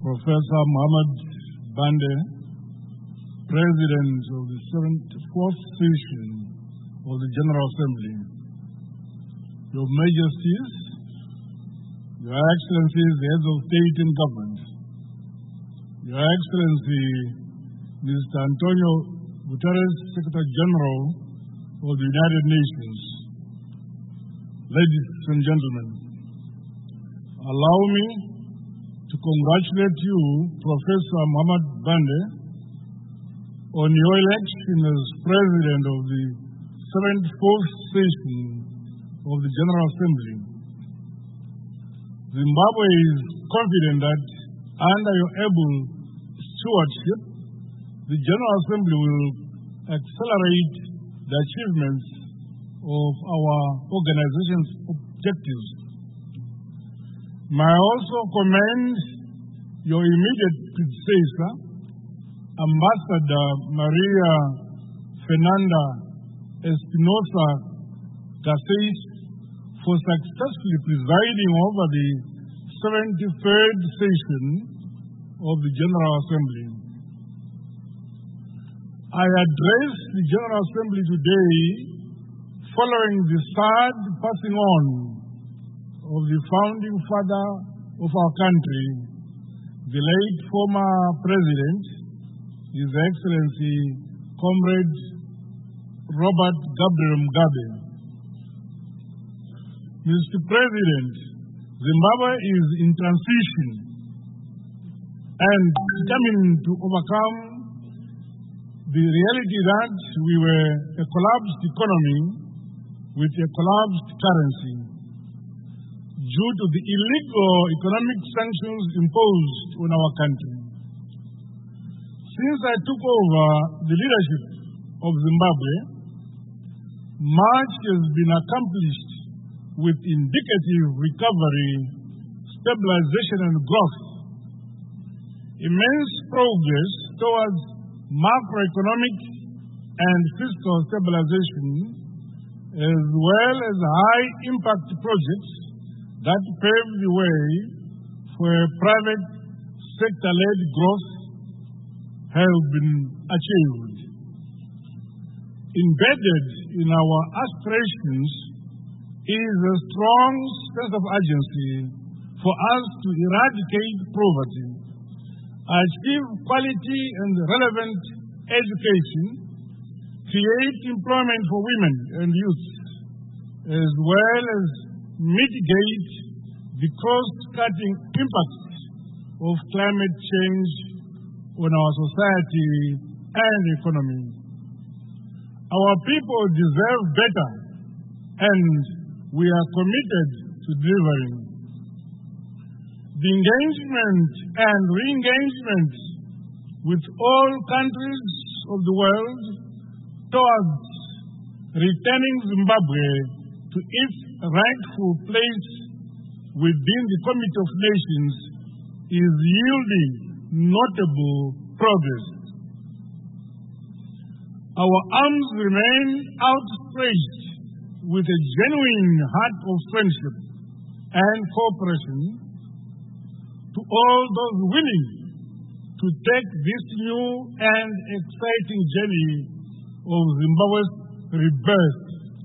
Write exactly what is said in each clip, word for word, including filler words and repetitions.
Professor Muhammad Bande, President of the seventy-fourth Session of the General Assembly, Your Majesties, Your Excellencies, the Heads of State and Government, Your Excellency, Mister Antonio Guterres, Secretary General of the United Nations, ladies and gentlemen, allow me to congratulate you, Professor Muhammad Bande, on your election as President of the seventy-fourth Session of the General Assembly. Zimbabwe is confident that under your able stewardship, the General Assembly will accelerate the achievements of our organization's objectives. May I also commend your immediate predecessor, Ambassador Maria Fernanda Espinosa Garcés, for successfully presiding over the seventy-third session of the General Assembly. I address the General Assembly today following the sad passing on of the founding father of our country, the late former President, His Excellency Comrade Robert Gabriel Mugabe. Mister President, Zimbabwe is in transition and determined to overcome the reality that we were a collapsed economy with a collapsed currency due to the illegal economic sanctions imposed on our country. Since I took over the leadership of Zimbabwe, much has been accomplished with indicative recovery, stabilization, and growth. Immense progress towards macroeconomic and fiscal stabilization, as well as high-impact projects that pave the way for private sector-led growth, have been achieved. Embedded in our aspirations is a strong sense of urgency for us to eradicate poverty, achieve quality and relevant education, create employment for women and youth, as well as mitigate the cost-cutting impacts of climate change on our society and economy. Our people deserve better, and we are committed to delivering. The engagement and re-engagement with all countries of the world towards returning Zimbabwe to its rightful place within the Committee of Nations is yielding notable progress. Our arms remain outstretched with a genuine heart of friendship and cooperation to all those willing to take this new and exciting journey of Zimbabwe's rebirth.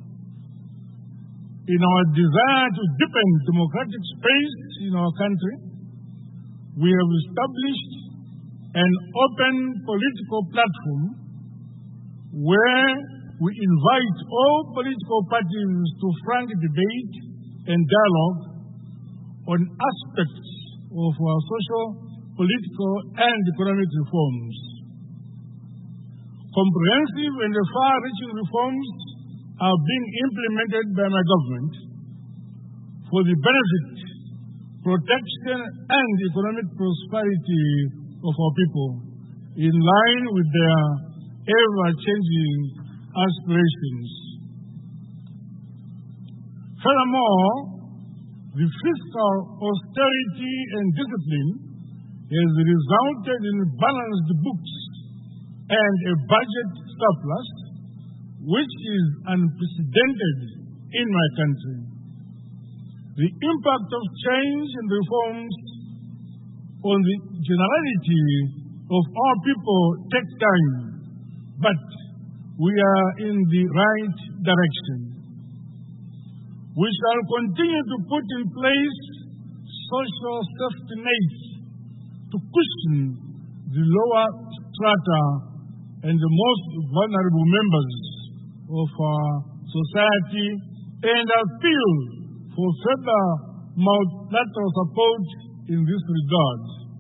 In our desire to deepen democratic space in our country, we have established an open political platform where we invite all political parties to frank debate and dialogue on aspects of our social, political, and economic reforms. Comprehensive and far-reaching reforms are being implemented by my government for the benefit, protection, and economic prosperity of our people, in line with their ever-changing aspirations. Furthermore, the fiscal austerity and discipline has resulted in balanced books and a budget surplus, which is unprecedented in my country. The impact of change and reforms on the generality of our people take time, but we are in the right direction. We shall continue to put in place social safety nets to cushion the lower strata and the most vulnerable members of our society, and appeal for further multilateral support in this regard.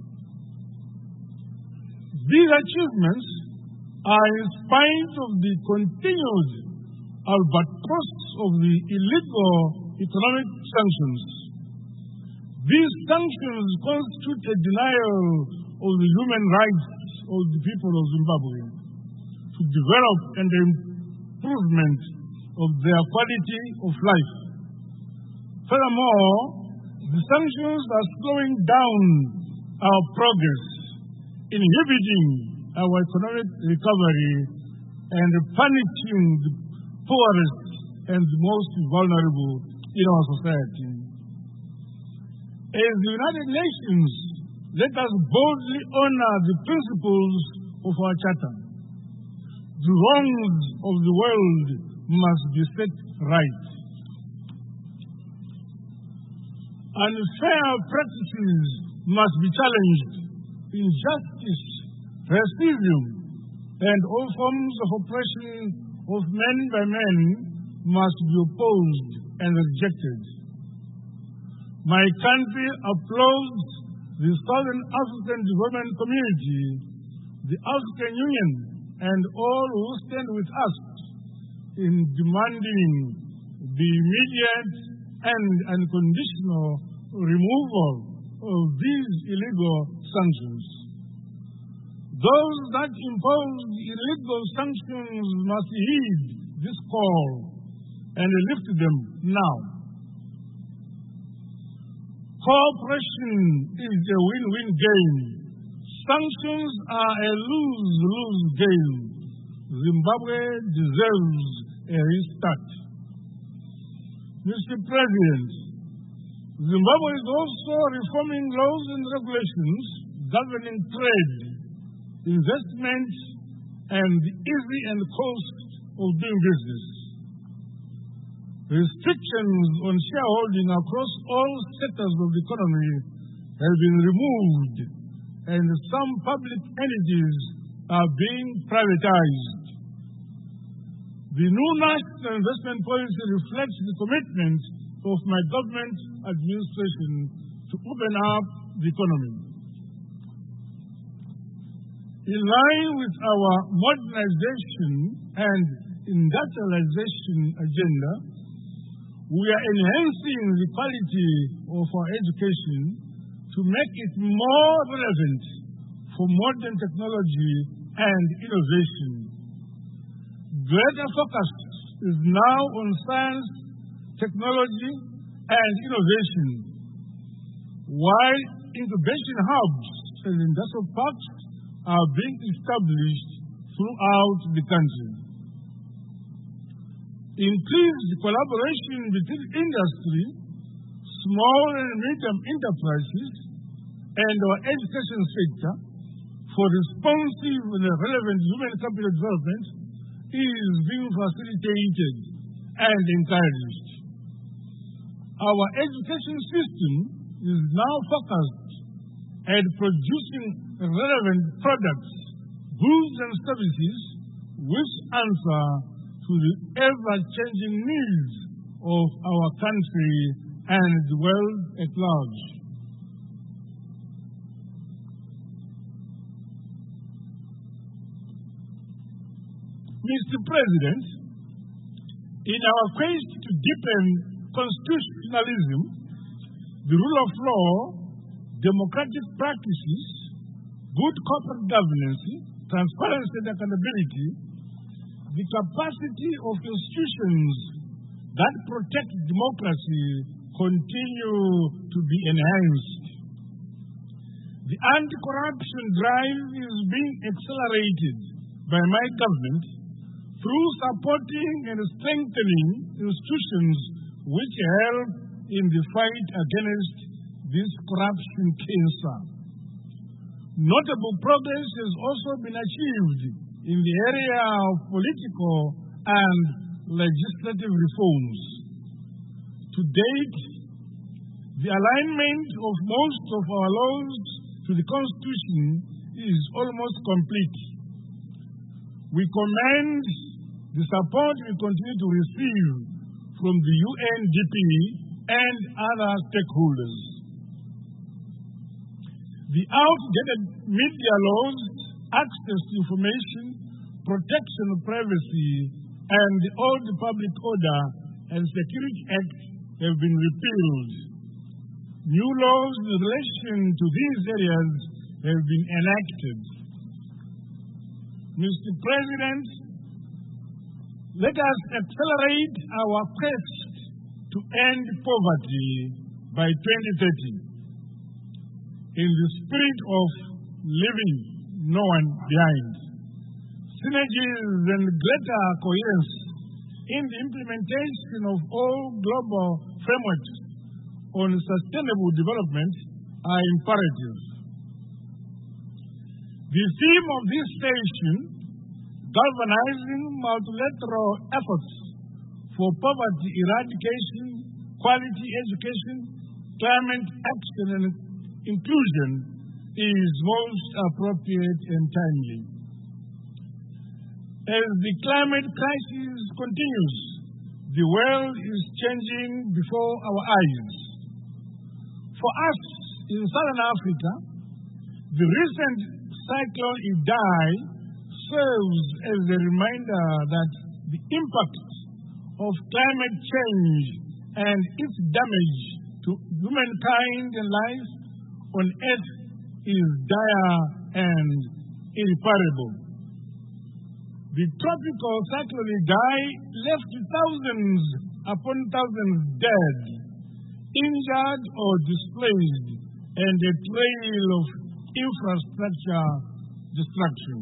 These achievements are in spite of the continued albatross of the illegal economic sanctions. These sanctions constitute a denial of the human rights of the people of Zimbabwe to develop and improvement of their quality of life. Furthermore, the sanctions are slowing down our progress, inhibiting our economic recovery, and punishing the poorest and the most vulnerable in our society. As the United Nations, let us boldly honor the principles of our Charter. The wrongs of the world must be set right. Unfair practices must be challenged. Injustice, racism, and all forms of oppression of men by men must be opposed and rejected. My country applauds the Southern African Development Community, the African Union, and all who stand with us in demanding the immediate and unconditional removal of these illegal sanctions. Those that impose illegal sanctions must heed this call and lift them now. Cooperation is a win-win game. Sanctions are a lose-lose game. Zimbabwe deserves a restart. Mister President, Zimbabwe is also reforming laws and regulations governing trade, investment, and the ease and cost of doing business. Restrictions on shareholding across all sectors of the economy have been removed, and some public entities are being privatized. The new national investment policy reflects the commitment of my government administration to open up the economy. In line with our modernization and industrialization agenda, we are enhancing the quality of our education to make it more relevant for modern technology and innovation. Greater focus is now on science, technology, and innovation, while incubation hubs and industrial parks are being established throughout the country. Increased collaboration between industry, small and medium enterprises, and our education sector for responsive and relevant human capital development is being facilitated and encouraged. Our education system is now focused at producing relevant products, goods, and services which answer to the ever-changing needs of our country and the world at large. Mister President, in our quest to deepen constitutionalism, the rule of law, democratic practices, good corporate governance, transparency and accountability, the capacity of institutions that protect democracy continue to be enhanced. The anti-corruption drive is being accelerated by my government through supporting and strengthening institutions which help in the fight against this corruption cancer. Notable progress has also been achieved in the area of political and legislative reforms. To date, the alignment of most of our laws to the Constitution is almost complete. We commend the support we continue to receive from the U N D P and other stakeholders. The outdated media laws, access to information, protection of privacy, and the Old Public Order and Security Act have been repealed. New laws in relation to these areas have been enacted. Mister President, let us accelerate our quest to end poverty by twenty thirty in the spirit of leaving no one behind. Synergies and greater coherence in the implementation of all global frameworks on sustainable development are imperative. The theme of this session, galvanizing multilateral efforts for poverty eradication, quality education, climate action, and inclusion, is most appropriate and timely. As the climate crisis continues, the world is changing before our eyes. For us in Southern Africa, the recent cyclone Idai serves as a reminder that the impact of climate change and its damage to humankind and life on Earth is dire and irreparable. The tropical cyclone Idai left thousands upon thousands dead, injured or displaced, and a trail of infrastructure destruction.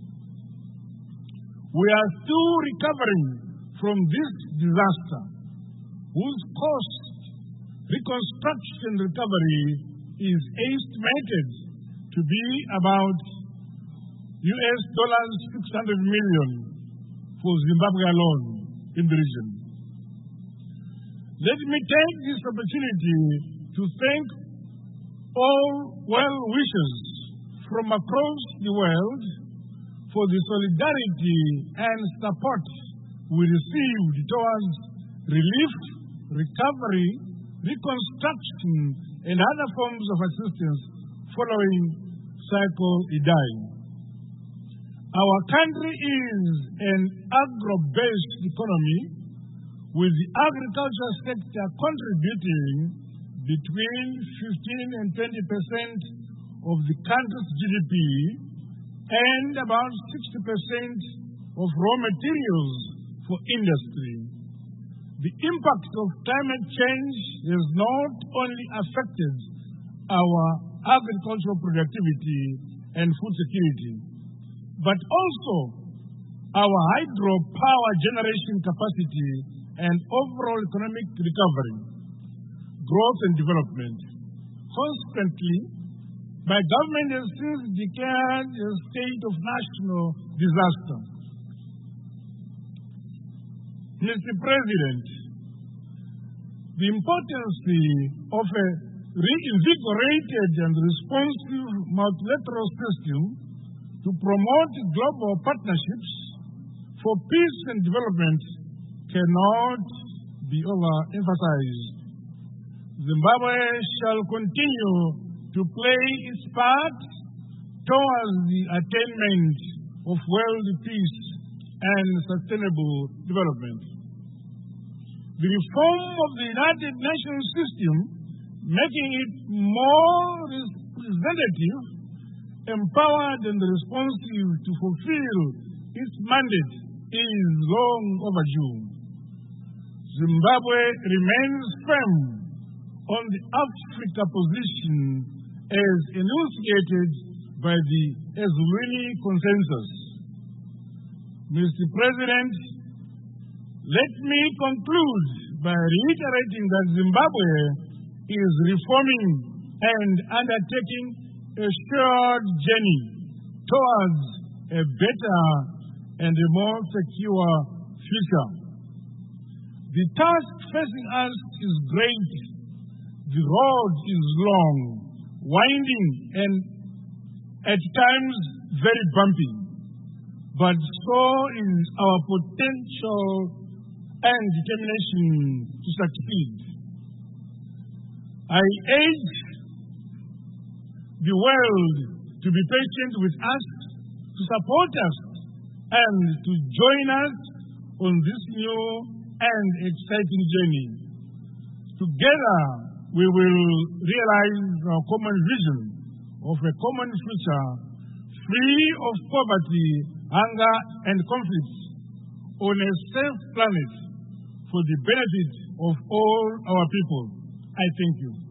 We are still recovering from this disaster, whose cost, reconstruction recovery, is estimated to be about U S dollars six hundred million for Zimbabwe alone in the region. Let me take this opportunity to thank all well-wishers from across the world for the solidarity and support we received towards relief, recovery, reconstruction, and other forms of assistance following Cyclone Idai. Our country is an agro-based economy, with the agriculture sector contributing between fifteen and twenty percent of the country's G D P and about sixty percent of raw materials for industry. The impact of climate change has not only affected our agricultural productivity and food security, but also our hydropower generation capacity and overall economic recovery, growth and development. Consequently, my government has since declared a state of national disaster. Mister President, the importance of a reinvigorated and responsive multilateral system to promote global partnerships for peace and development cannot be overemphasized. Zimbabwe shall continue to play its part towards the attainment of world peace and sustainable development. The reform of the United Nations system, making it more representative, empowered and responsive to fulfill its mandate, is long overdue. Zimbabwe remains firm on the Africa position as enunciated by the Ezulwini Consensus. Mister President, let me conclude by reiterating that Zimbabwe is reforming and undertaking a shared journey towards a better and a more secure future. The task facing us is great. The road is long, winding, and at times very bumpy. But so is our potential and determination to succeed. I urge the world to be patient with us, to support us, and to join us on this new and exciting journey. Together, we will realize our common vision of a common future free of poverty, hunger, and conflict on a safe planet for the benefit of all our people. I thank you.